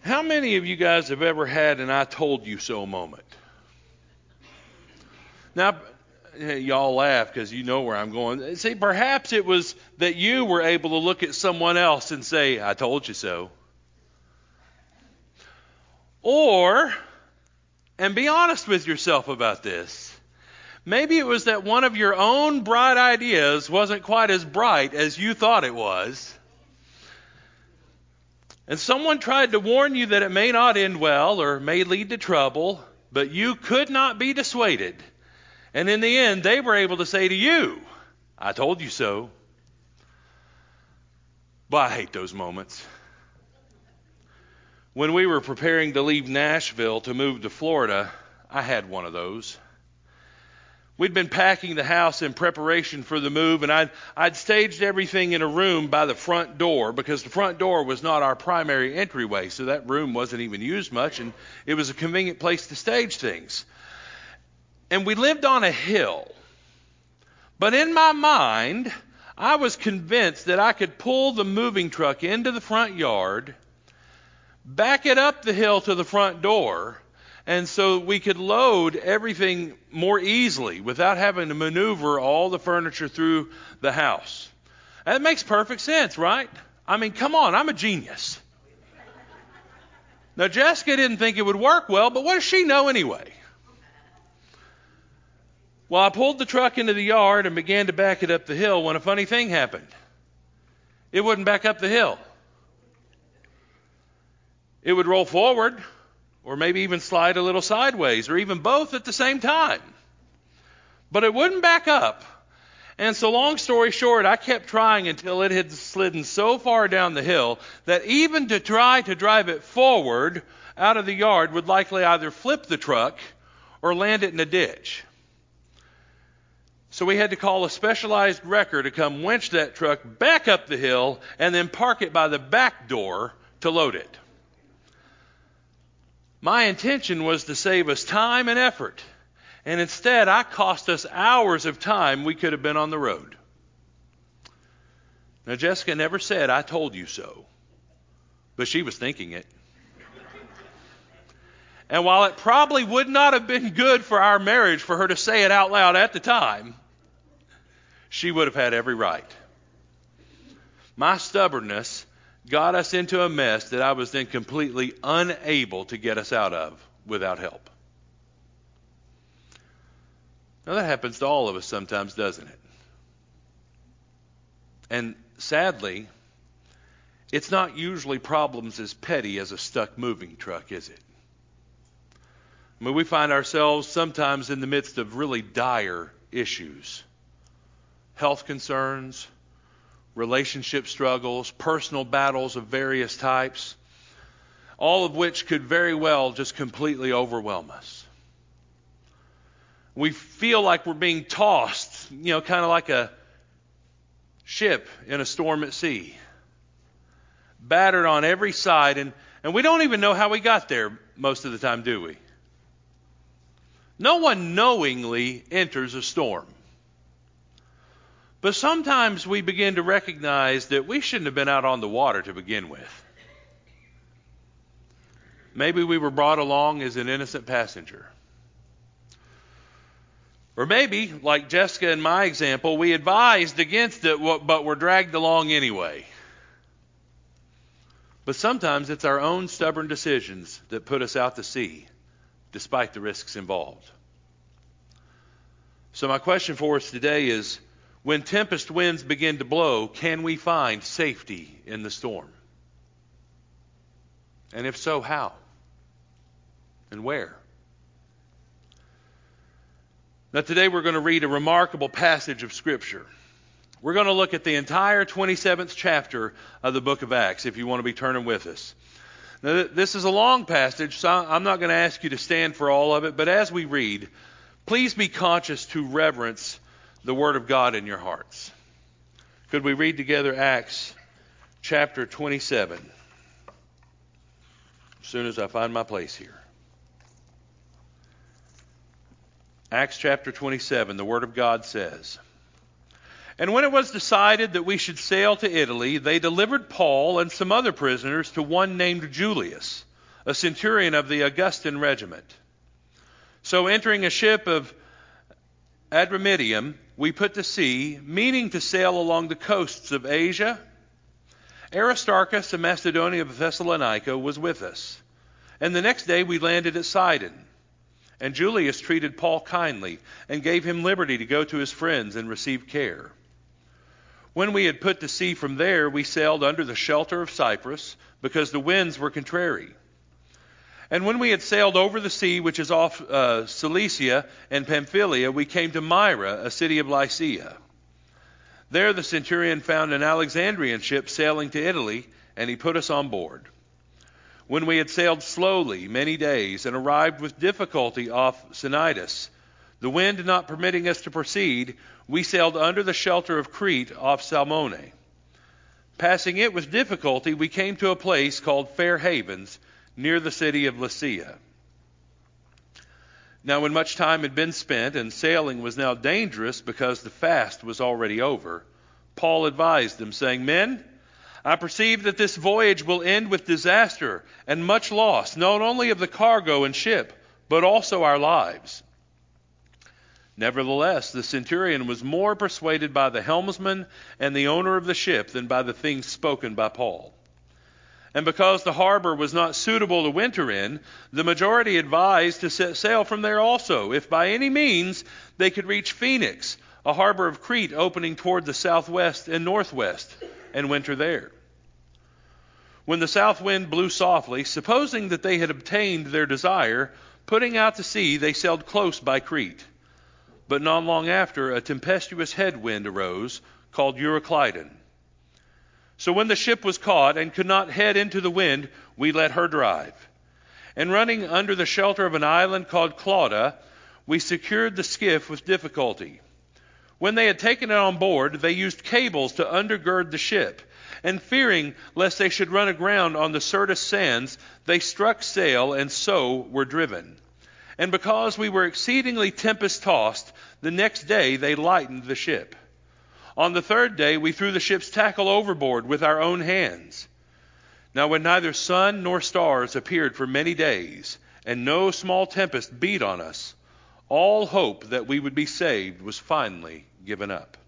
How many of you guys have ever had an I told you so moment? Now, y'all laugh because you know where I'm going. See, perhaps it was that you were able to look at someone else and say, I told you so. Or, and be honest with yourself about this, maybe it was that one of your own bright ideas wasn't quite as bright as you thought it was. And someone tried to warn you that it may not end well or may lead to trouble, but you could not be dissuaded. And in the end, they were able to say to you, I told you so. But I hate those moments. When we were preparing to leave Nashville to move to Florida, I had one of those. We'd been packing the house in preparation for the move, and I'd staged everything in a room by the front door because the front door was not our primary entryway, so that room wasn't even used much, and it was a convenient place to stage things. And we lived on a hill. But in my mind, I was convinced that I could pull the moving truck into the front yard, back it up the hill to the front door, and so we could load everything more easily without having to maneuver all the furniture through the house. That makes perfect sense, right? I mean, come on, I'm a genius. Now, Jessica didn't think it would work well, but what does she know anyway? Well, I pulled the truck into the yard and began to back it up the hill when a funny thing happened. It wouldn't back up the hill. It would roll forward, or maybe even slide a little sideways, or even both at the same time. But it wouldn't back up. And so long story short, I kept trying until it had slidden so far down the hill that even to try to drive it forward out of the yard would likely either flip the truck or land it in a ditch. So we had to call a specialized wrecker to come winch that truck back up the hill and then park it by the back door to load it. My intention was to save us time and effort, and instead I cost us hours of time we could have been on the road. Now, Jessica never said, I told you so, but she was thinking it. And while it probably would not have been good for our marriage for her to say it out loud at the time, she would have had every right. My stubbornness got us into a mess that I was then completely unable to get us out of without help. Now that happens to all of us sometimes, doesn't it? And sadly, it's not usually problems as petty as a stuck moving truck, is it? I mean, we find ourselves sometimes in the midst of really dire issues. Health concerns, relationship struggles, personal battles of various types, all of which could very well just completely overwhelm us. We feel like we're being tossed, kind of like a ship in a storm at sea, battered on every side, and we don't even know how we got there most of the time, do we? No one knowingly enters a storm. But sometimes we begin to recognize that we shouldn't have been out on the water to begin with. Maybe we were brought along as an innocent passenger. Or maybe, like Jessica in my example, we advised against it, but were dragged along anyway. But sometimes it's our own stubborn decisions that put us out to sea, despite the risks involved. So my question for us today is, when tempest winds begin to blow, can we find safety in the storm? And if so, how? And where? Now today we're going to read a remarkable passage of Scripture. We're going to look at the entire 27th chapter of the book of Acts, if you want to be turning with us. Now this is a long passage, so I'm not going to ask you to stand for all of it, but as we read, please be conscious to reverence the Word of God in your hearts. Could we read together Acts chapter 27? As soon as I find my place here. Acts chapter 27, the Word of God says, And when it was decided that we should sail to Italy, they delivered Paul and some other prisoners to one named Julius, a centurion of the Augustan regiment. So entering a ship of Adramyttium, we put to sea, meaning to sail along the coasts of Asia. Aristarchus, a Macedonian of Thessalonica, was with us. And the next day we landed at Sidon. And Julius treated Paul kindly and gave him liberty to go to his friends and receive care. When we had put to sea from there, we sailed under the shelter of Cyprus, because the winds were contrary. And when we had sailed over the sea which is off Cilicia and Pamphylia, we came to Myra, a city of Lycia. There the centurion found an Alexandrian ship sailing to Italy, and he put us on board. When we had sailed slowly many days and arrived with difficulty off Cnidus, the wind not permitting us to proceed, we sailed under the shelter of Crete off Salmone. Passing it with difficulty, we came to a place called Fair Havens, near the city of Lasea. Now when much time had been spent and sailing was now dangerous because the fast was already over, Paul advised them, saying, Men, I perceive that this voyage will end with disaster and much loss, not only of the cargo and ship, but also our lives. Nevertheless, the centurion was more persuaded by the helmsman and the owner of the ship than by the things spoken by Paul. And because the harbor was not suitable to winter in, the majority advised to set sail from there also, if by any means they could reach Phoenix, a harbor of Crete opening toward the southwest and northwest, and winter there. When the south wind blew softly, supposing that they had obtained their desire, putting out to sea, they sailed close by Crete. But not long after, a tempestuous headwind arose, called Euroclydon. So when the ship was caught and could not head into the wind, we let her drive. And running under the shelter of an island called Clauda, we secured the skiff with difficulty. When they had taken it on board, they used cables to undergird the ship. And fearing lest they should run aground on the Syrtis sands, they struck sail and so were driven. And because we were exceedingly tempest-tossed, the next day they lightened the ship. On the third day we threw the ship's tackle overboard with our own hands. Now when neither sun nor stars appeared for many days, and no small tempest beat on us, all hope that we would be saved was finally given up.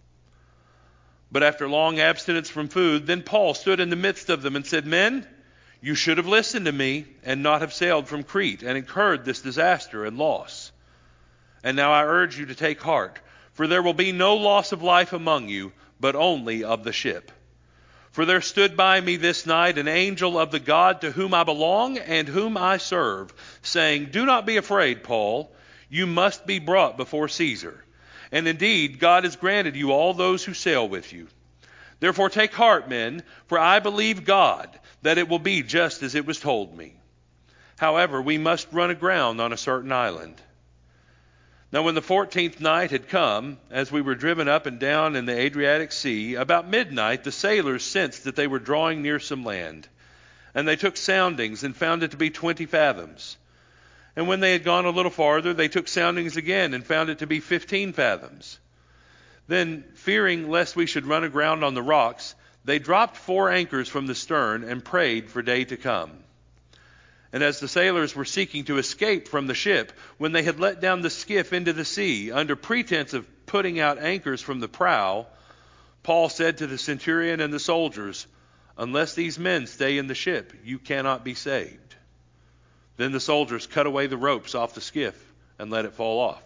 But after long abstinence from food, then Paul stood in the midst of them and said, Men, you should have listened to me and not have sailed from Crete and incurred this disaster and loss. And now I urge you to take heart, for there will be no loss of life among you, but only of the ship. For there stood by me this night an angel of the God to whom I belong and whom I serve, saying, Do not be afraid, Paul. You must be brought before Caesar. And indeed, God has granted you all those who sail with you. Therefore take heart, men, for I believe God, that it will be just as it was told me. However, we must run aground on a certain island. Now when the 14th night had come, as we were driven up and down in the Adriatic Sea, about midnight the sailors sensed that they were drawing near some land. And they took soundings and found it to be 20 fathoms. And when they had gone a little farther, they took soundings again and found it to be 15 fathoms. Then, fearing lest we should run aground on the rocks, they dropped 4 anchors from the stern and prayed for day to come. And as the sailors were seeking to escape from the ship, when they had let down the skiff into the sea, under pretense of putting out anchors from the prow, Paul said to the centurion and the soldiers, Unless these men stay in the ship, you cannot be saved. Then the soldiers cut away the ropes off the skiff and let it fall off.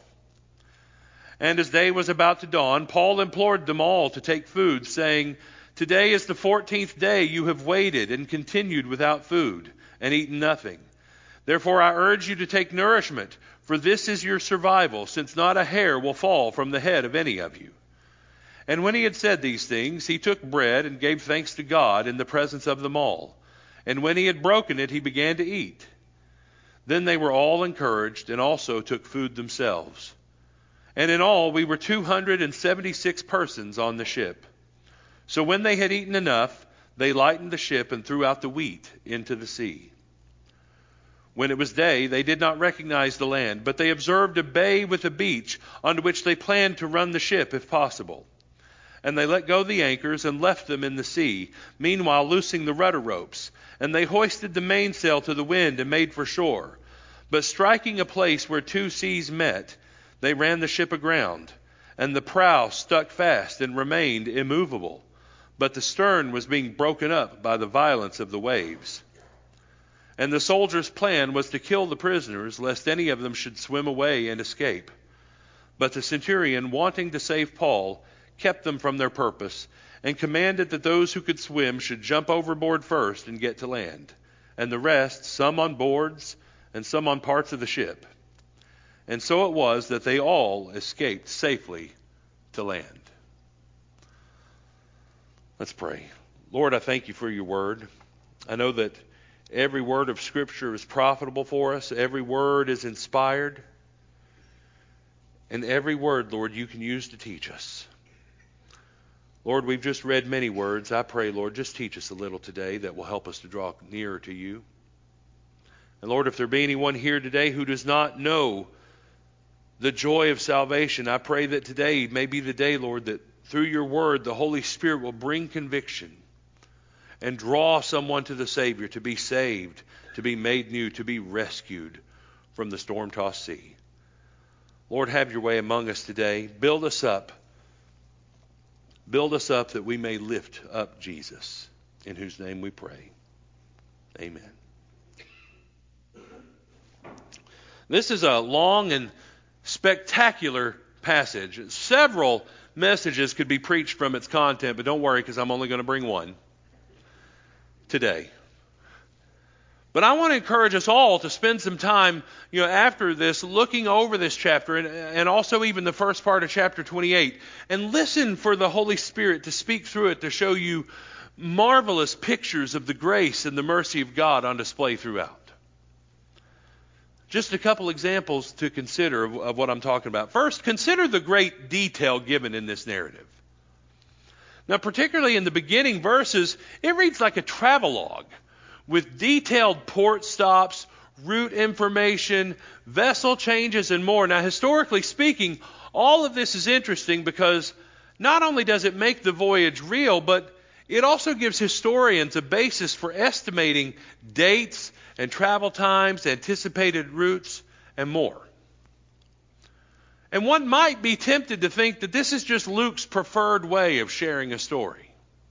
And as day was about to dawn, Paul implored them all to take food, saying, Today is the 14th day you have waited and continued without food, and eaten nothing. Therefore I urge you to take nourishment, for this is your survival, since not a hair will fall from the head of any of you. And when he had said these things, he took bread and gave thanks to God in the presence of them all. And when he had broken it, he began to eat. Then they were all encouraged, and also took food themselves. And in all we were 276 persons on the ship. So when they had eaten enough, they lightened the ship and threw out the wheat into the sea. When it was day, they did not recognize the land, but they observed a bay with a beach, on which they planned to run the ship if possible. And they let go the anchors and left them in the sea, meanwhile loosing the rudder ropes. And they hoisted the mainsail to the wind and made for shore. But striking a place where two seas met, they ran the ship aground. And the prow stuck fast and remained immovable. But the stern was being broken up by the violence of the waves. And the soldiers' plan was to kill the prisoners, lest any of them should swim away and escape. But the centurion, wanting to save Paul, kept them from their purpose, and commanded that those who could swim should jump overboard first and get to land, and the rest, some on boards and some on parts of the ship. And so it was that they all escaped safely to land. Let's pray. Lord, I thank you for your word. I know that every word of Scripture is profitable for us. Every word is inspired. And every word, Lord, you can use to teach us. Lord, we've just read many words. I pray, Lord, just teach us a little today that will help us to draw nearer to you. And Lord, if there be anyone here today who does not know the joy of salvation, I pray that today may be the day, Lord, that through your word, the Holy Spirit will bring conviction and draw someone to the Savior to be saved, to be made new, to be rescued from the storm-tossed sea. Lord, have your way among us today. Build us up. Build us up that we may lift up Jesus, in whose name we pray. Amen. This is a long and spectacular passage. Several messages could be preached from its content, but don't worry, because I'm only going to bring one today. But I want to encourage us all to spend some time, after this, looking over this chapter and also even the first part of chapter 28, and listen for the Holy Spirit to speak through it to show you marvelous pictures of the grace and the mercy of God on display throughout. Just a couple examples to consider of what I'm talking about. First, consider the great detail given in this narrative. Now, particularly in the beginning verses, it reads like a travelogue, with detailed port stops, route information, vessel changes, and more. Now, historically speaking, all of this is interesting because not only does it make the voyage real, but it also gives historians a basis for estimating dates and travel times, anticipated routes, and more. And one might be tempted to think that this is just Luke's preferred way of sharing a story.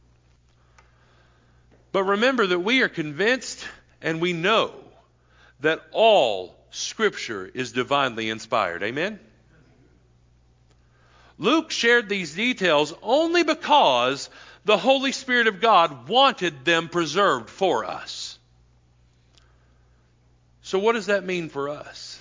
But remember that we are convinced and we know that all Scripture is divinely inspired. Amen? Luke shared these details only because the Holy Spirit of God wanted them preserved for us. So what does that mean for us?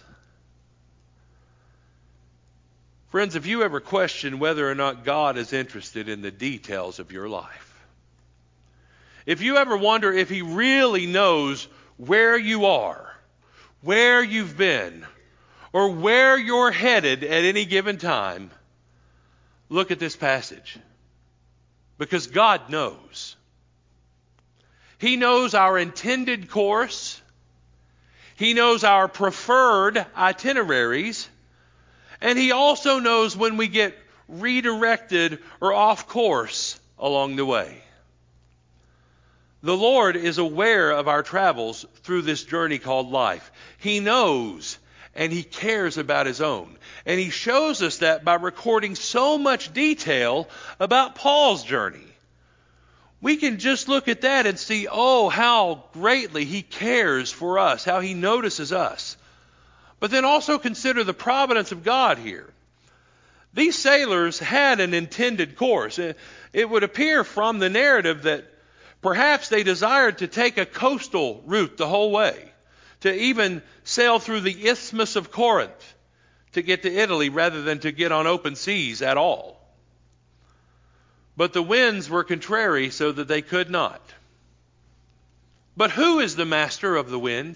Friends, if you ever question whether or not God is interested in the details of your life, if you ever wonder if He really knows where you are, where you've been, or where you're headed at any given time, look at this passage. Because God knows. He knows our intended course. He knows our preferred itineraries. And He also knows when we get redirected or off course along the way. The Lord is aware of our travels through this journey called life. He knows and He cares about His own. And He shows us that by recording so much detail about Paul's journey. We can just look at that and see, how greatly He cares for us, how He notices us. But then also consider the providence of God here. These sailors had an intended course. It would appear from the narrative that perhaps they desired to take a coastal route the whole way, to even sail through the Isthmus of Corinth to get to Italy rather than to get on open seas at all. But the winds were contrary so that they could not. But who is the master of the wind?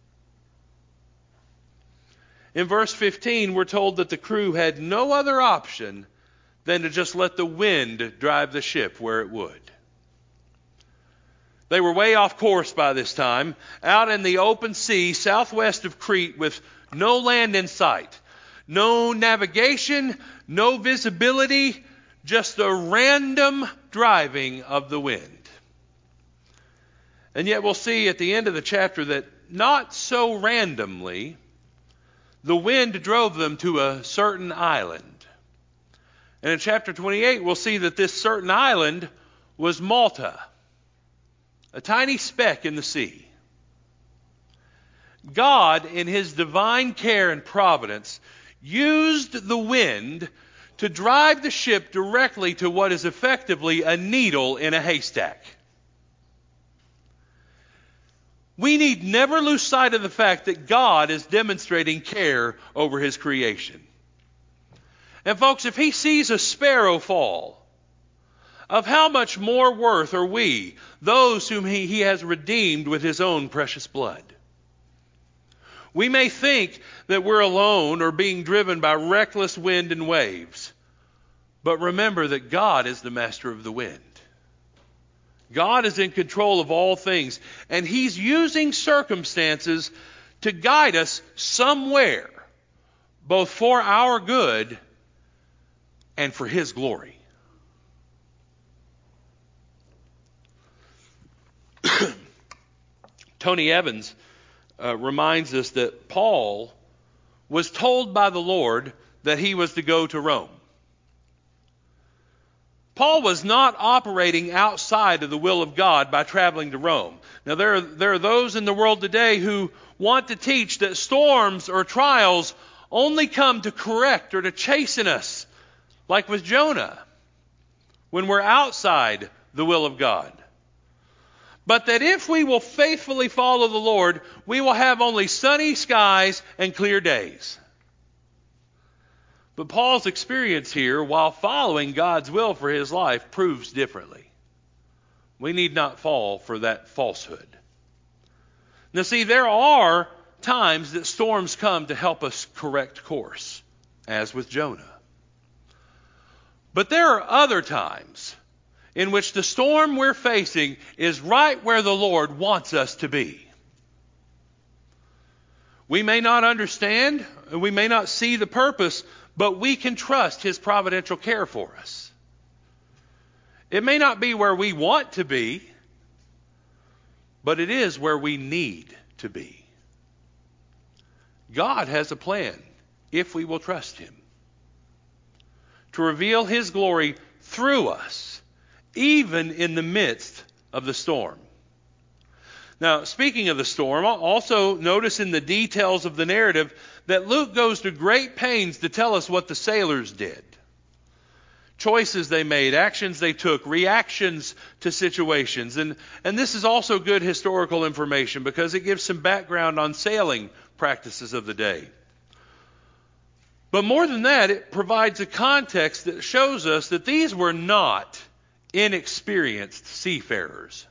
In verse 15, we're told that the crew had no other option than to just let the wind drive the ship where it would. They were way off course by this time, out in the open sea southwest of Crete with no land in sight, no navigation, no visibility, just the random driving of the wind. And yet we'll see at the end of the chapter that not so randomly, the wind drove them to a certain island. And in chapter 28, we'll see that this certain island was Malta, a tiny speck in the sea. God, in his divine care and providence, used the wind to drive the ship directly to what is effectively a needle in a haystack. We need never lose sight of the fact that God is demonstrating care over his creation. And folks, if he sees a sparrow fall, of how much more worth are we, those whom he has redeemed with his own precious blood? We may think that we're alone or being driven by reckless wind and waves, but remember that God is the master of the wind. God is in control of all things, and he's using circumstances to guide us somewhere, both for our good and for his glory. Tony Evans reminds us that Paul was told by the Lord that he was to go to Rome. Paul was not operating outside of the will of God by traveling to Rome. Now, there are those in the world today who want to teach that storms or trials only come to correct or to chasten us, like with Jonah, when we're outside the will of God. But that if we will faithfully follow the Lord, we will have only sunny skies and clear days. But Paul's experience here, while following God's will for his life, proves differently. We need not fall for that falsehood. Now see, there are times that storms come to help us correct course, as with Jonah. But there are other times in which the storm we're facing is right where the Lord wants us to be. We may not understand, and we may not see the purpose, but we can trust his providential care for us. It may not be where we want to be, but it is where we need to be. God has a plan, if we will trust him, to reveal his glory through us, even in the midst of the storm. Now, speaking of the storm, also notice in the details of the narrative that Luke goes to great pains to tell us what the sailors did. Choices they made, actions they took, reactions to situations. And this is also good historical information because it gives some background on sailing practices of the day. But more than that, it provides a context that shows us that these were not inexperienced seafarers.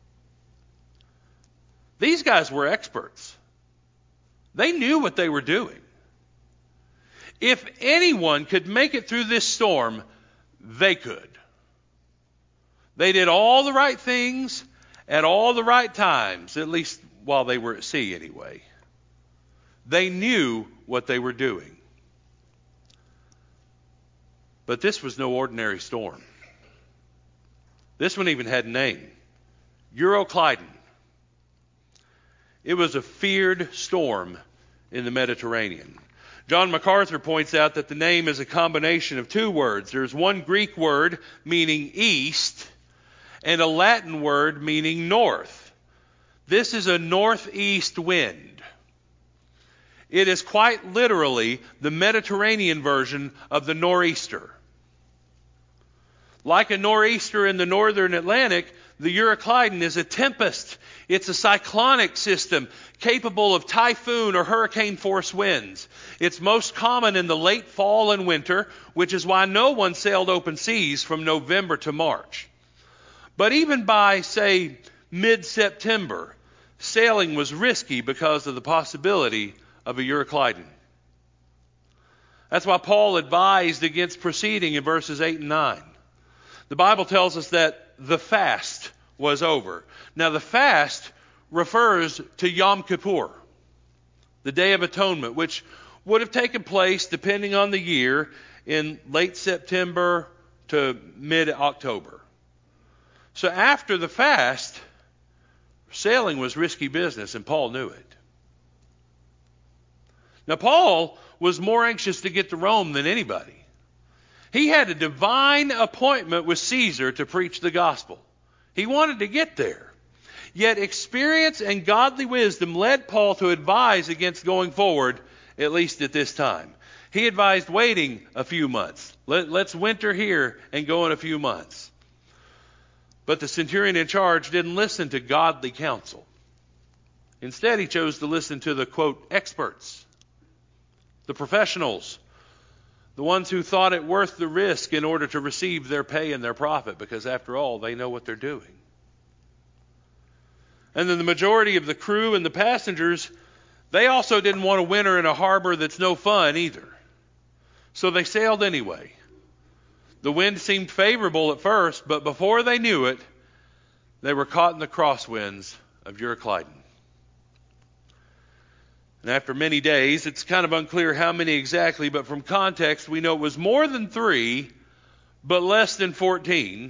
These guys were experts. They knew what they were doing. If anyone could make it through this storm, they could. They did all the right things at all the right times, at least while they were at sea anyway. They knew what they were doing. But this was no ordinary storm. This one even had a name, Euroclydon. It was a feared storm in the Mediterranean. John MacArthur points out that the name is a combination of two words. There's one Greek word meaning east and a Latin word meaning north. This is a northeast wind. It is quite literally the Mediterranean version of the nor'easter. Like a nor'easter in the northern Atlantic, the Euroclydon is a tempest. It's a cyclonic system capable of typhoon or hurricane force winds. It's most common in the late fall and winter, which is why no one sailed open seas from November to March. But even by, say, mid-September, sailing was risky because of the possibility of a Euroclydon. That's why Paul advised against proceeding in verses 8 and 9. The Bible tells us that the fast was over. Now, the fast refers to Yom Kippur, the Day of Atonement, which would have taken place, depending on the year, in late September to mid-October. So after the fast, sailing was risky business, and Paul knew it. Now, Paul was more anxious to get to Rome than anybody. He had a divine appointment with Caesar to preach the gospel. He wanted to get there. Yet experience and godly wisdom led Paul to advise against going forward, at least at this time. He advised waiting a few months. Let's winter here and go in a few months. But the centurion in charge didn't listen to godly counsel. Instead, he chose to listen to the, quote, experts, the professionals, the ones who thought it worth the risk in order to receive their pay and their profit, because after all, they know what they're doing. And then the majority of the crew and the passengers, they also didn't want to winter in a harbor that's no fun either. So they sailed anyway. The wind seemed favorable at first, but before they knew it, they were caught in the crosswinds of Euroclydon. And after many days, it's kind of unclear how many exactly, but from context, we know it was more than 3, but less than 14.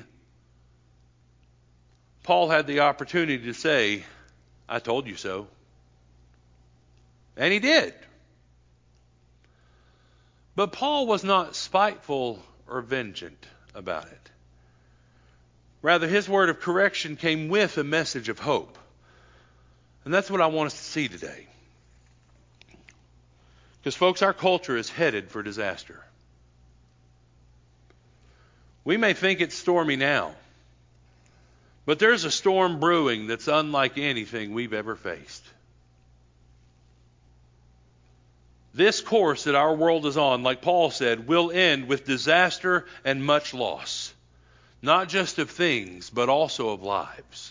Paul had the opportunity to say, I told you so. And he did. But Paul was not spiteful or vengeant about it. Rather, his word of correction came with a message of hope. And that's what I want us to see today. Because, folks, our culture is headed for disaster. We may think it's stormy now, but there's a storm brewing that's unlike anything we've ever faced. This course that our world is on, like Paul said, will end with disaster and much loss. Not just of things, but also of lives.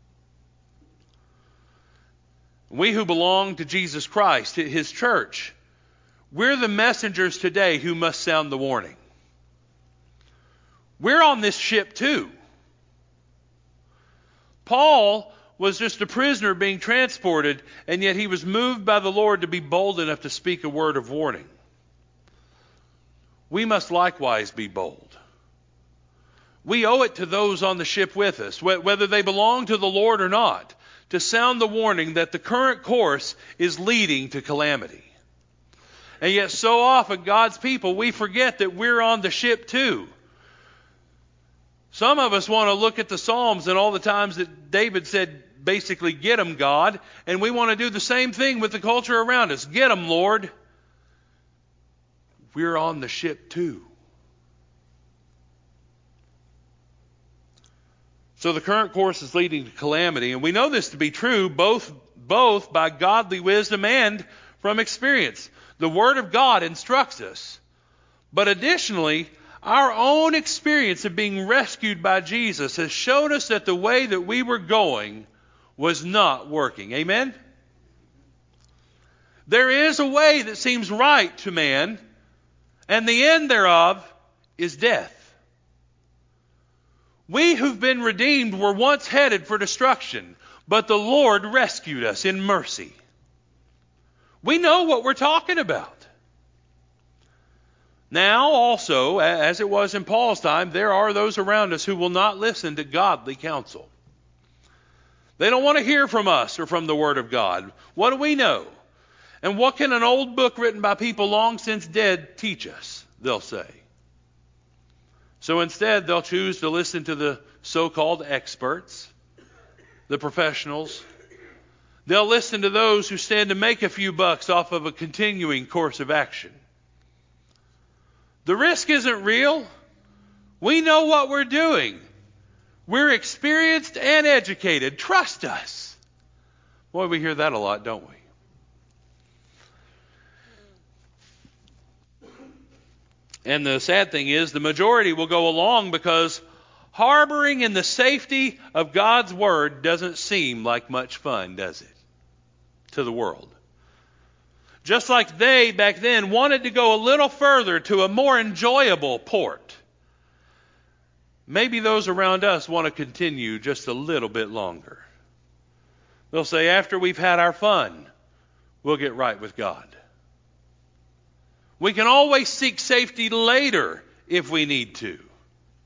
We who belong to Jesus Christ, His church, we're the messengers today who must sound the warning. We're on this ship too. Paul was just a prisoner being transported, and yet he was moved by the Lord to be bold enough to speak a word of warning. We must likewise be bold. We owe it to those on the ship with us, whether they belong to the Lord or not, to sound the warning that the current course is leading to calamity. And yet so often, God's people, we forget that we're on the ship too. Some of us want to look at the Psalms and all the times that David said, basically, get 'em, God. And we want to do the same thing with the culture around us. Get 'em, Lord. We're on the ship too. So the current course is leading to calamity. And we know this to be true both by godly wisdom and from experience. The Word of God instructs us. But additionally, our own experience of being rescued by Jesus has showed us that the way that we were going was not working. Amen? There is a way that seems right to man, and the end thereof is death. We who've been redeemed were once headed for destruction, but the Lord rescued us in mercy. We know what we're talking about. Now also, as it was in Paul's time, there are those around us who will not listen to godly counsel. They don't want to hear from us or from the Word of God. What do we know? And what can an old book written by people long since dead teach us? They'll say. So instead, they'll choose to listen to the so-called experts, the professionals. They'll listen to those who stand to make a few bucks off of a continuing course of action. The risk isn't real. We know what we're doing. We're experienced and educated. Trust us. Boy, we hear that a lot, don't we? And the sad thing is, the majority will go along because harboring in the safety of God's Word doesn't seem like much fun, does it? To the world. Just like they, back then, wanted to go a little further to a more enjoyable port. Maybe those around us want to continue just a little bit longer. They'll say, after we've had our fun, we'll get right with God. We can always seek safety later if we need to.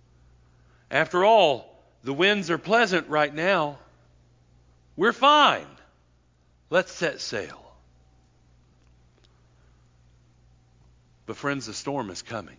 After all, the winds are pleasant right now. We're fine. Let's set sail. But friends, the storm is coming.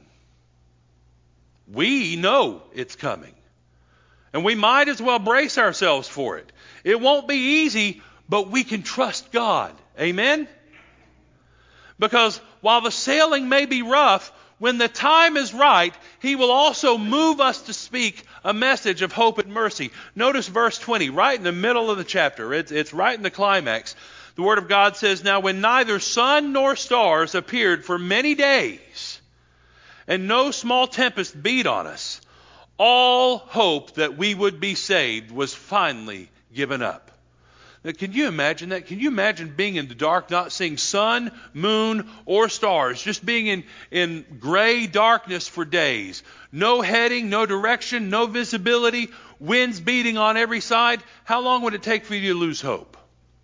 We know it's coming. And we might as well brace ourselves for it. It won't be easy, but we can trust God. Amen? Because while the sailing may be rough, when the time is right, He will also move us to speak a message of hope and mercy. Notice verse 20, right in the middle of the chapter. It's right in the climax. The Word of God says, "Now when neither sun nor stars appeared for many days, and no small tempest beat on us, all hope that we would be saved was finally given up." Now, can you imagine that? Can you imagine being in the dark, not seeing sun, moon, or stars, just being in gray darkness for days? No heading, no direction, no visibility, winds beating on every side. How long would it take for you to lose hope?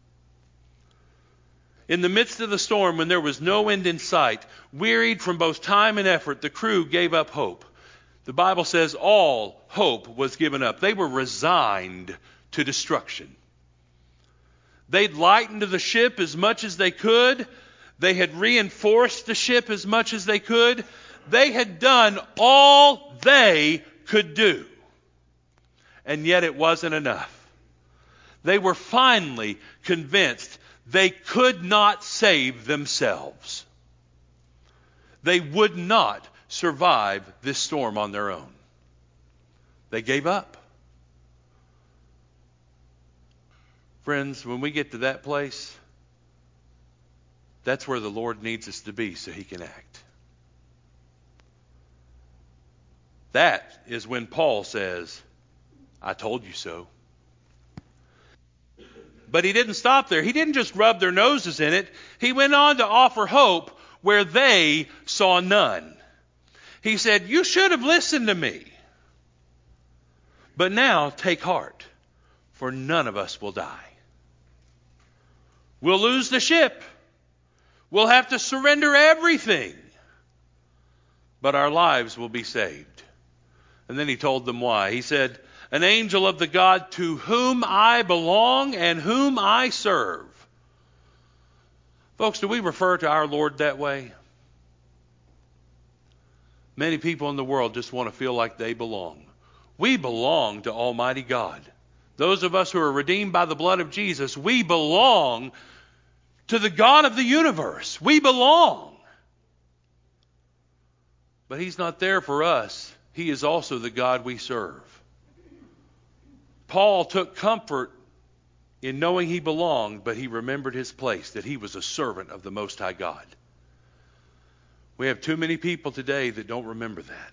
In the midst of the storm, when there was no end in sight, wearied from both time and effort, the crew gave up hope. The Bible says all hope was given up. They were resigned to destruction. They'd lightened the ship as much as they could. They had reinforced the ship as much as they could. They had done all they could do. And yet it wasn't enough. They were finally convinced they could not save themselves. They would not survive this storm on their own. They gave up. Friends, when we get to that place, that's where the Lord needs us to be so He can act. That is when Paul says, "I told you so." But he didn't stop there. He didn't just rub their noses in it. He went on to offer hope where they saw none. He said, "You should have listened to me. But now take heart, for none of us will die. We'll lose the ship. We'll have to surrender everything. But our lives will be saved." And then he told them why. He said, "An angel of the God to whom I belong and whom I serve." Folks, do we refer to our Lord that way? Many people in the world just want to feel like they belong. We belong to Almighty God. Those of us who are redeemed by the blood of Jesus, we belong to the God of the universe. We belong. But He's not there for us. He is also the God we serve. Paul took comfort in knowing he belonged, but he remembered his place, that he was a servant of the Most High God. We have too many people today that don't remember that.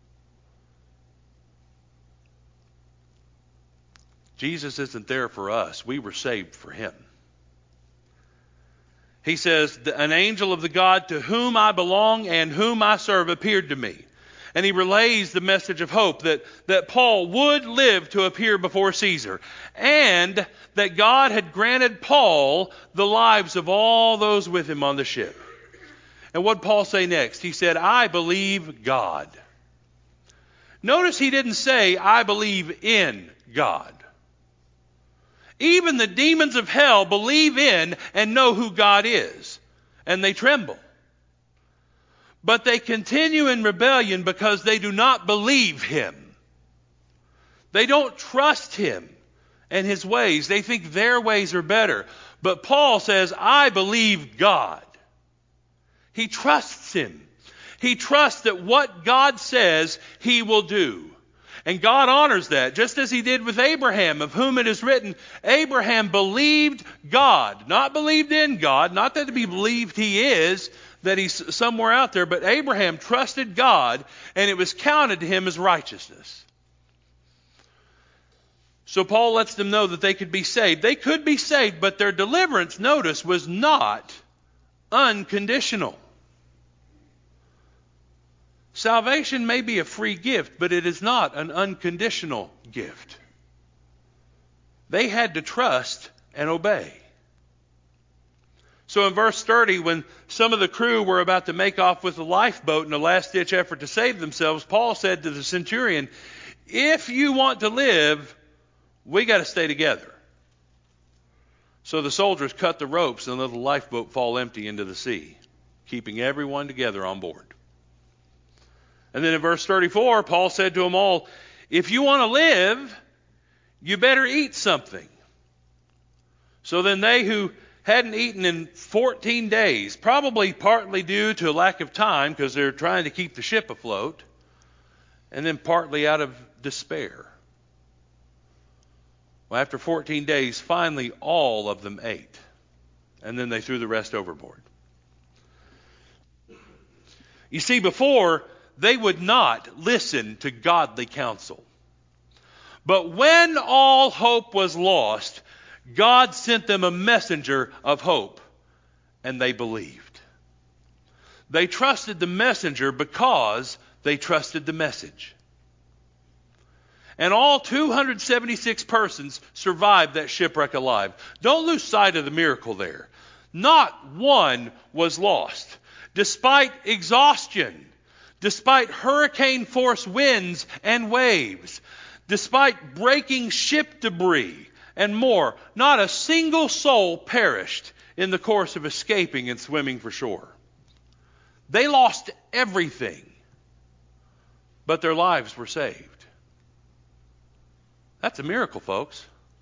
Jesus isn't there for us. We were saved for Him. He says, "An angel of the God to whom I belong and whom I serve appeared to me." And he relays the message of hope that Paul would live to appear before Caesar, and that God had granted Paul the lives of all those with him on the ship. And what did Paul say next? He said, "I believe God." Notice he didn't say, "I believe in God." Even the demons of hell believe in and know who God is, and they tremble. But they continue in rebellion because they do not believe Him. They don't trust Him and His ways. They think their ways are better. But Paul says, "I believe God." He trusts Him. He trusts that what God says, He will do. And God honors that, just as He did with Abraham, of whom it is written, Abraham believed God. Not believed in God, not that he believed He is, that He's somewhere out there, but Abraham trusted God, and it was counted to him as righteousness. So Paul lets them know that they could be saved. They could be saved, but their deliverance, notice, was not unconditional. Salvation may be a free gift, but it is not an unconditional gift. They had to trust and obey. So in verse 30, when some of the crew were about to make off with the lifeboat in a last-ditch effort to save themselves, Paul said to the centurion, if you want to live, we got to stay together. So the soldiers cut the ropes and let the lifeboat fall empty into the sea, keeping everyone together on board. And then in verse 34, Paul said to them all, if you want to live, you better eat something. So then they who hadn't eaten in 14 days, probably partly due to a lack of time because they're trying to keep the ship afloat, and then partly out of despair. Well, after 14 days, finally all of them ate, and then they threw the rest overboard. You see, before, they would not listen to godly counsel. But when all hope was lost, God sent them a messenger of hope, and they believed. They trusted the messenger because they trusted the message. And all 276 persons survived that shipwreck alive. Don't lose sight of the miracle there. Not one was lost. Despite exhaustion, despite hurricane-force winds and waves, despite breaking ship debris and more, not a single soul perished in the course of escaping and swimming for shore. They lost everything, but their lives were saved. That's a miracle, folks.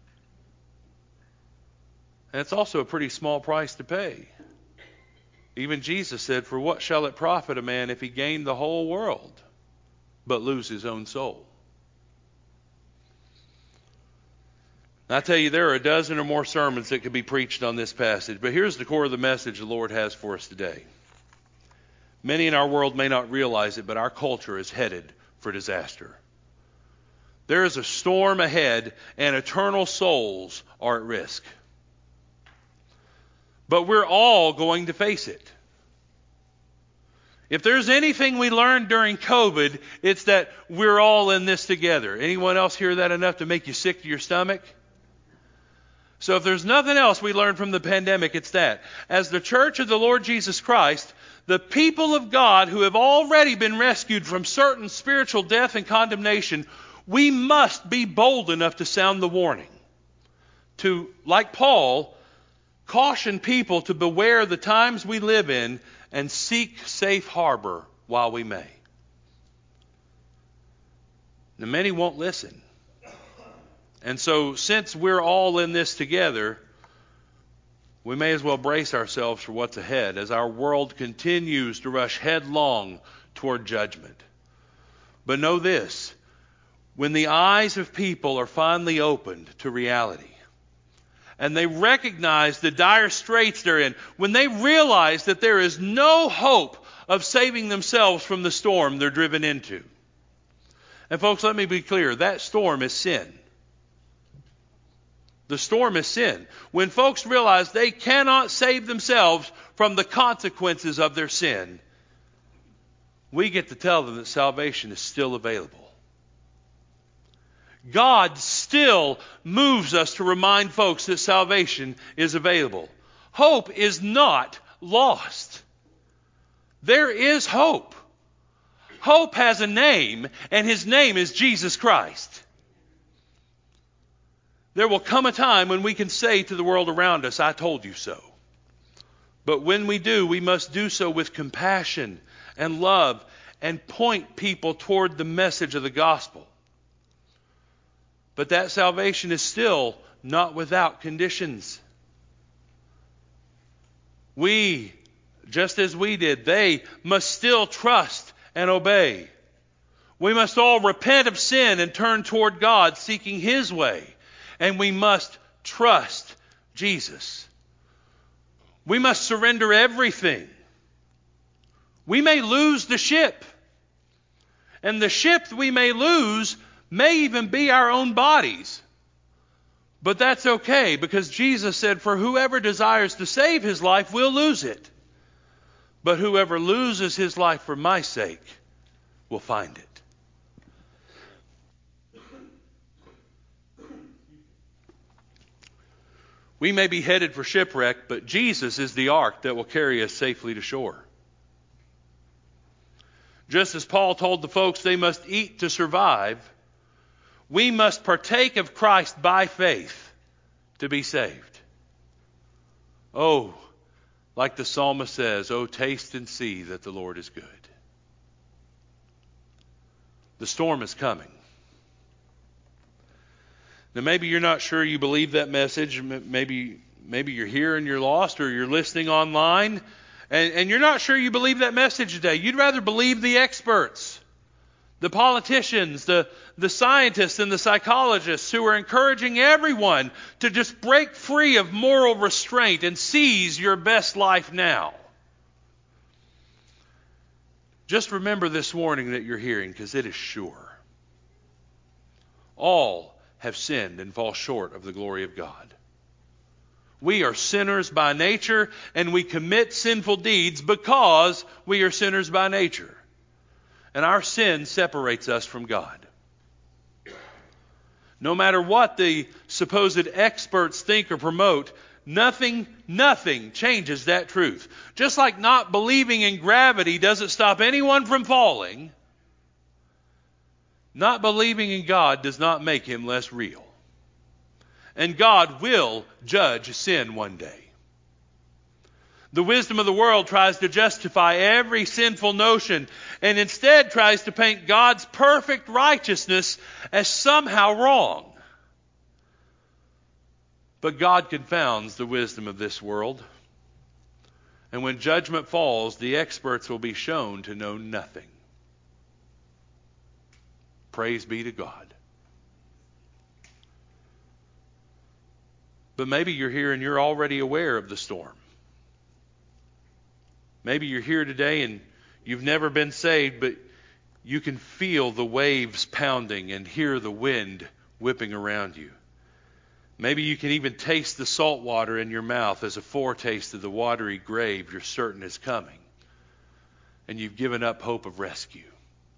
And it's also a pretty small price to pay. Even Jesus said, for what shall it profit a man if he gain the whole world, but lose his own soul? I tell you, there are a dozen or more sermons that could be preached on this passage, but here's the core of the message the Lord has for us today. Many in our world may not realize it, but our culture is headed for disaster. There is a storm ahead, and eternal souls are at risk. But we're all going to face it. If there's anything we learned during COVID, it's that we're all in this together. Anyone else hear that enough to make you sick to your stomach? So if there's nothing else we learned from the pandemic, it's that. As the church of the Lord Jesus Christ, the people of God who have already been rescued from certain spiritual death and condemnation, we must be bold enough to sound the warning. To, like Paul, caution people to beware the times we live in and seek safe harbor while we may. Now, many won't listen. And so, since we're all in this together, we may as well brace ourselves for what's ahead as our world continues to rush headlong toward judgment. But know this, when the eyes of people are finally opened to reality, and they recognize the dire straits they're in, when they realize that there is no hope of saving themselves from the storm they're driven into. And folks, let me be clear, that storm is sin. The storm is sin. When folks realize they cannot save themselves from the consequences of their sin, we get to tell them that salvation is still available. God still moves us to remind folks that salvation is available. Hope is not lost. There is hope. Hope has a name, and his name is Jesus Christ. There will come a time when we can say to the world around us, I told you so. But when we do, we must do so with compassion and love and point people toward the message of the gospel. But that salvation is still not without conditions. We, just as we did, they must still trust and obey. We must all repent of sin and turn toward God, seeking his way. And we must trust Jesus. We must surrender everything. We may lose the ship. And the ship we may lose may even be our own bodies. But that's okay, because Jesus said, for whoever desires to save his life will lose it. But whoever loses his life for my sake will find it. We may be headed for shipwreck, but Jesus is the ark that will carry us safely to shore. Just as Paul told the folks they must eat to survive, We must partake of Christ by faith to be saved. Oh, like the psalmist says, oh, taste and see that the Lord is good. The storm is coming. Now, maybe you're not sure you believe that message. Maybe you're here and you're lost, or you're listening online and you're not sure you believe that message today. You'd rather believe the experts, the politicians, the scientists and the psychologists who are encouraging everyone to just break free of moral restraint and seize your best life now. Just remember this warning that you're hearing, because it is sure. All have sinned and fall short of the glory of God. We are sinners by nature, and we commit sinful deeds because we are sinners by nature. And our sin separates us from God. No matter what the supposed experts think or promote, nothing changes that truth. Just like not believing in gravity doesn't stop anyone from falling, not believing in God does not make him less real. And God will judge sin one day. The wisdom of the world tries to justify every sinful notion and instead tries to paint God's perfect righteousness as somehow wrong. But God confounds the wisdom of this world. And when judgment falls, the experts will be shown to know nothing. Praise be to God. But maybe you're here and you're already aware of the storm. Maybe you're here today and you've never been saved, but you can feel the waves pounding and hear the wind whipping around you. Maybe you can even taste the salt water in your mouth as a foretaste of the watery grave you're certain is coming. And you've given up hope of rescue.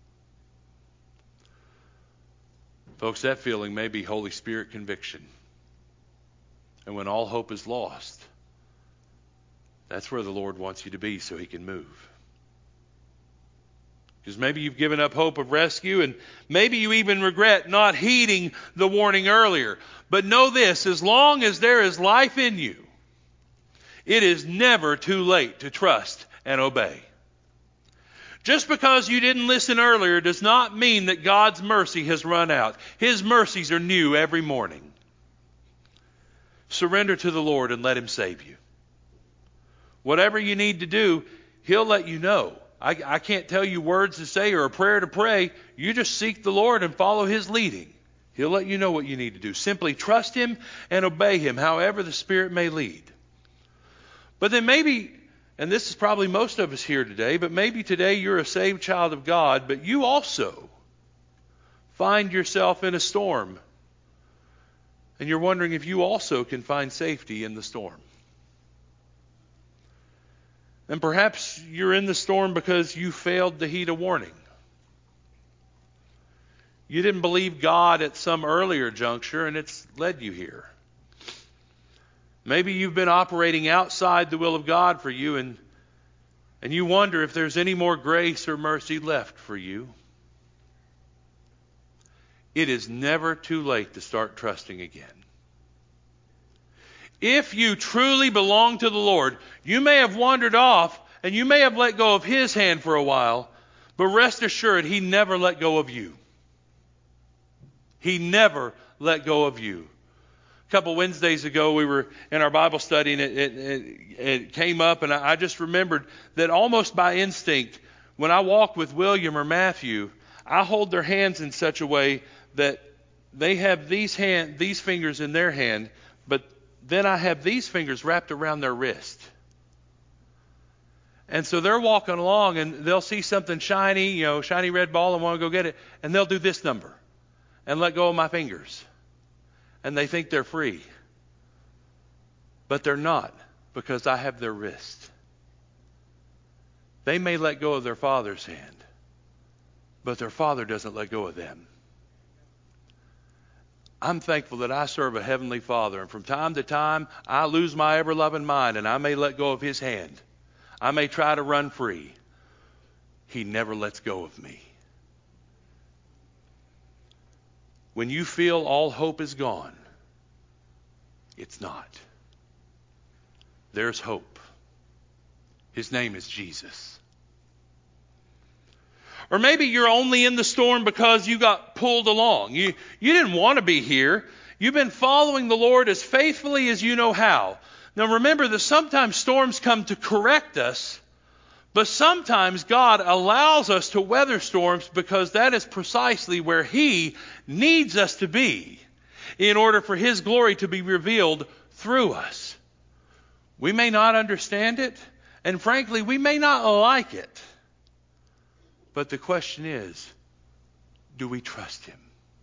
Folks, that feeling may be Holy Spirit conviction. And when all hope is lost, that's where the Lord wants you to be so He can move. Because maybe you've given up hope of rescue, and maybe you even regret not heeding the warning earlier. But know this, as long as there is life in you, it is never too late to trust and obey. Just because you didn't listen earlier does not mean that God's mercy has run out. His mercies are new every morning. Surrender to the Lord and let Him save you. Whatever you need to do, He'll let you know. I can't tell you words to say or a prayer to pray. You just seek the Lord and follow His leading. He'll let you know what you need to do. Simply trust Him and obey Him, however the Spirit may lead. But then maybe, and this is probably most of us here today, but maybe today you're a saved child of God, but you also find yourself in a storm. And you're wondering if you also can find safety in the storm. And perhaps you're in the storm because you failed to heed a warning. You didn't believe God at some earlier juncture, and it's led you here. Maybe you've been operating outside the will of God for you, and you wonder if there's any more grace or mercy left for you. It is never too late to start trusting again. If you truly belong to the Lord, you may have wandered off and you may have let go of His hand for a while, but rest assured, He never let go of you. He never let go of you. A couple Wednesdays ago, we were in our Bible study, and it came up, and I just remembered that almost by instinct, when I walk with William or Matthew, I hold their hands in such a way that they have these fingers in their hand, but then I have these fingers wrapped around their wrist. And so they're walking along and they'll see something shiny, shiny red ball, and want to go get it. And they'll do this number and let go of my fingers. And they think they're free. But they're not, because I have their wrist. They may let go of their father's hand, but their father doesn't let go of them. I'm thankful that I serve a heavenly Father, and from time to time, I lose my ever-loving mind, and I may let go of His hand. I may try to run free. He never lets go of me. when you feel all hope is gone, it's not. There's hope. His name is Jesus. Or maybe you're only in the storm because you got pulled along. You didn't want to be here. You've been following the Lord as faithfully as you know how. Now remember that sometimes storms come to correct us, but sometimes God allows us to weather storms because that is precisely where He needs us to be in order for His glory to be revealed through us. We may not understand it, and frankly, we may not like it. But the question is, do we trust Him?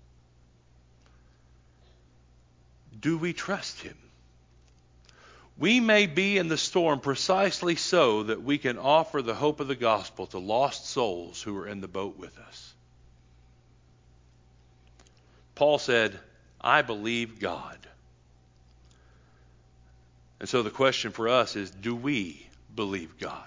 Do we trust Him? We may be in the storm precisely so that we can offer the hope of the gospel to lost souls who are in the boat with us. Paul said, I believe God. And so the question for us is, do we believe God?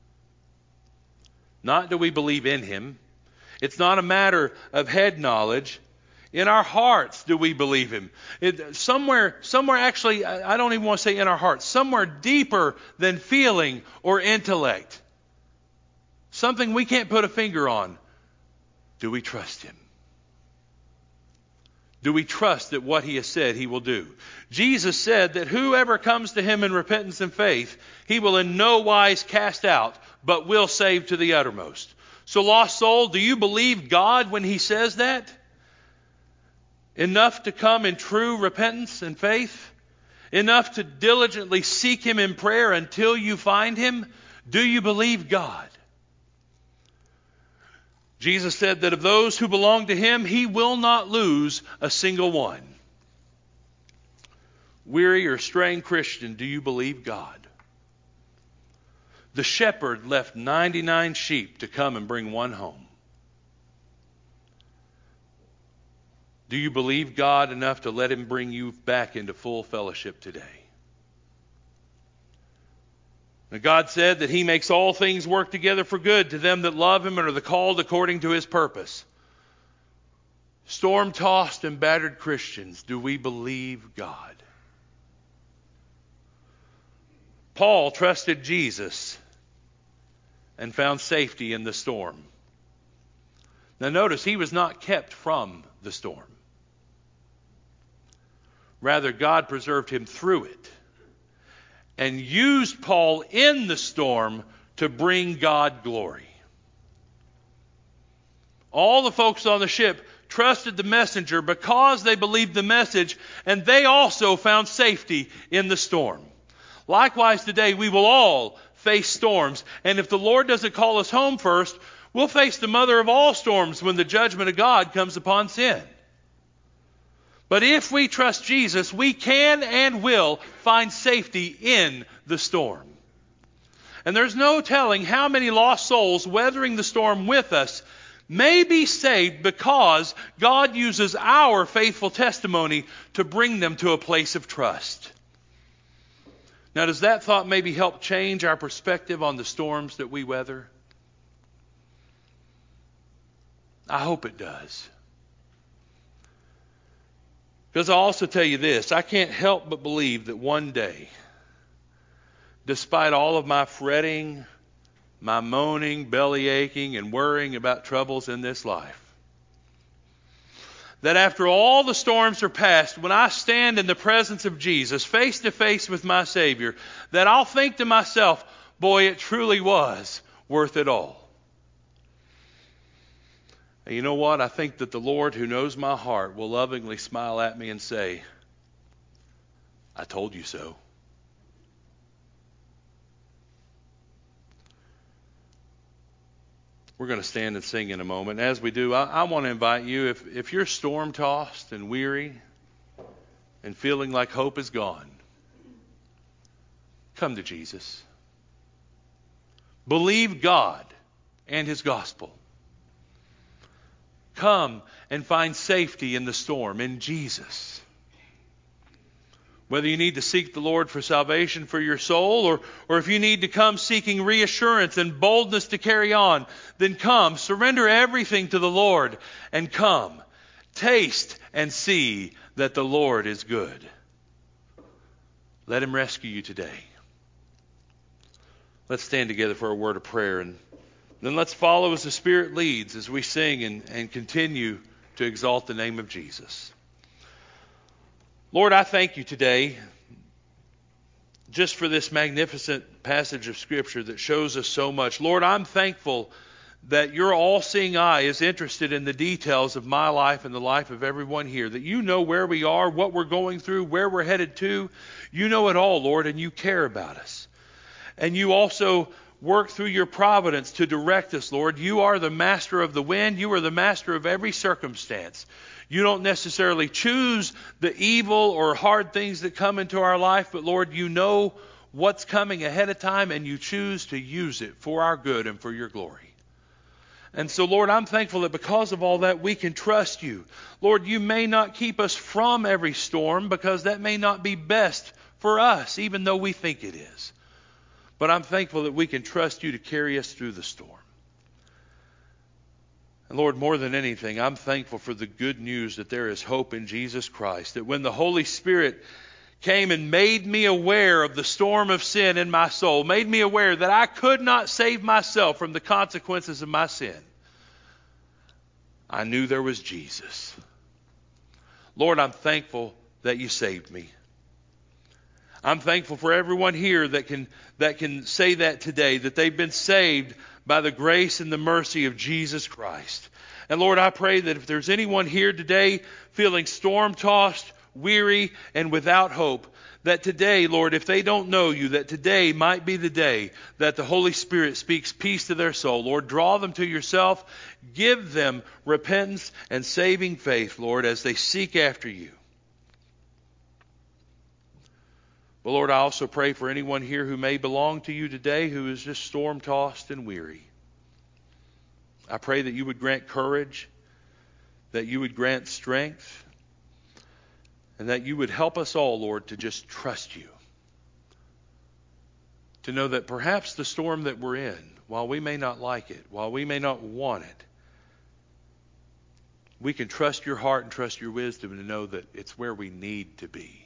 Not do we believe in Him. It's not a matter of head knowledge. In our hearts, do we believe Him? Somewhere actually, I don't even want to say in our hearts, somewhere deeper than feeling or intellect. Something we can't put a finger on. Do we trust Him? Do we trust that what He has said He will do? Jesus said that whoever comes to Him in repentance and faith, He will in no wise cast out, but will save to the uttermost. So lost soul, do you believe God when He says that? Enough to come in true repentance and faith? Enough to diligently seek Him in prayer until you find Him? Do you believe God? Jesus said that of those who belong to Him, He will not lose a single one. Weary or straying Christian, do you believe God? The shepherd left 99 sheep to come and bring one home. Do you believe God enough to let Him bring you back into full fellowship today? Now God said that He makes all things work together for good to them that love Him and are the called according to His purpose. Storm-tossed and battered Christians, do we believe God? Paul trusted Jesus and found safety in the storm. Now notice, he was not kept from the storm. Rather, God preserved him through it and used Paul in the storm to bring God glory. All the folks on the ship trusted the messenger because they believed the message, and they also found safety in the storm. Likewise, today we will all face storms, and if the Lord doesn't call us home first, we'll face the mother of all storms when the judgment of God comes upon sin. But if we trust Jesus, we can and will find safety in the storm. And there's no telling how many lost souls weathering the storm with us may be saved because God uses our faithful testimony to bring them to a place of trust. Now, does that thought maybe help change our perspective on the storms that we weather? I hope it does. Because I'll also tell you this, I can't help but believe that one day, despite all of my fretting, my moaning, belly aching, and worrying about troubles in this life, that after all the storms are past, when I stand in the presence of Jesus, face to face with my Savior, that I'll think to myself, boy, it truly was worth it all. And you know what? I think that the Lord, who knows my heart, will lovingly smile at me and say, I told you so. We're going to stand and sing in a moment. As we do, I want to invite you, if you're storm-tossed and weary and feeling like hope is gone, come to Jesus. Believe God and His gospel. Come and find safety in the storm in Jesus. Whether you need to seek the Lord for salvation for your soul, or if you need to come seeking reassurance and boldness to carry on, then come, surrender everything to the Lord, and come. Taste and see that the Lord is good. Let him rescue you today. Let's stand together for a word of prayer, and then let's follow as the Spirit leads as we sing and continue to exalt the name of Jesus. Lord, I thank you today just for this magnificent passage of Scripture that shows us so much. Lord, I'm thankful that your all-seeing eye is interested in the details of my life and the life of everyone here, that you know where we are, what we're going through, where we're headed to. You know it all, Lord, and you care about us. And you also work through your providence to direct us, Lord. You are the master of the wind. You are the master of every circumstance. You don't necessarily choose the evil or hard things that come into our life, but Lord, you know what's coming ahead of time, and you choose to use it for our good and for your glory. And so, Lord, I'm thankful that because of all that, we can trust you. Lord, you may not keep us from every storm because that may not be best for us, even though we think it is. But I'm thankful that we can trust you to carry us through the storm. And Lord, more than anything, I'm thankful for the good news that there is hope in Jesus Christ. That when the Holy Spirit came and made me aware of the storm of sin in my soul, made me aware that I could not save myself from the consequences of my sin, I knew there was Jesus. Lord, I'm thankful that you saved me. I'm thankful for everyone here that can say that today, that they've been saved by the grace and the mercy of Jesus Christ. And Lord, I pray that if there's anyone here today feeling storm-tossed, weary, and without hope, that today, Lord, if they don't know you, that today might be the day that the Holy Spirit speaks peace to their soul. Lord, draw them to yourself. Give them repentance and saving faith, Lord, as they seek after you. But Lord, I also pray for anyone here who may belong to you today who is just storm-tossed and weary. I pray that you would grant courage, that you would grant strength, and that you would help us all, Lord, to just trust you. To know that perhaps the storm that we're in, while we may not like it, while we may not want it, we can trust your heart and trust your wisdom to know that it's where we need to be.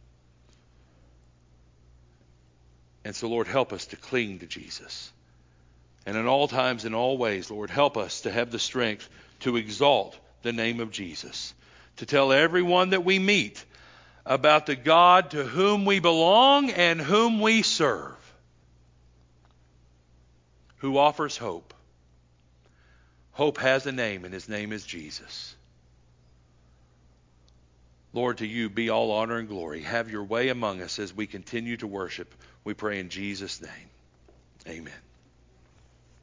And so, Lord, help us to cling to Jesus. And in all times, in all ways, Lord, help us to have the strength to exalt the name of Jesus. To tell everyone that we meet about the God to whom we belong and whom we serve. Who offers hope. Hope has a name, and his name is Jesus. Lord, to you be all honor and glory. Have your way among us as we continue to worship. We pray in Jesus' name. Amen.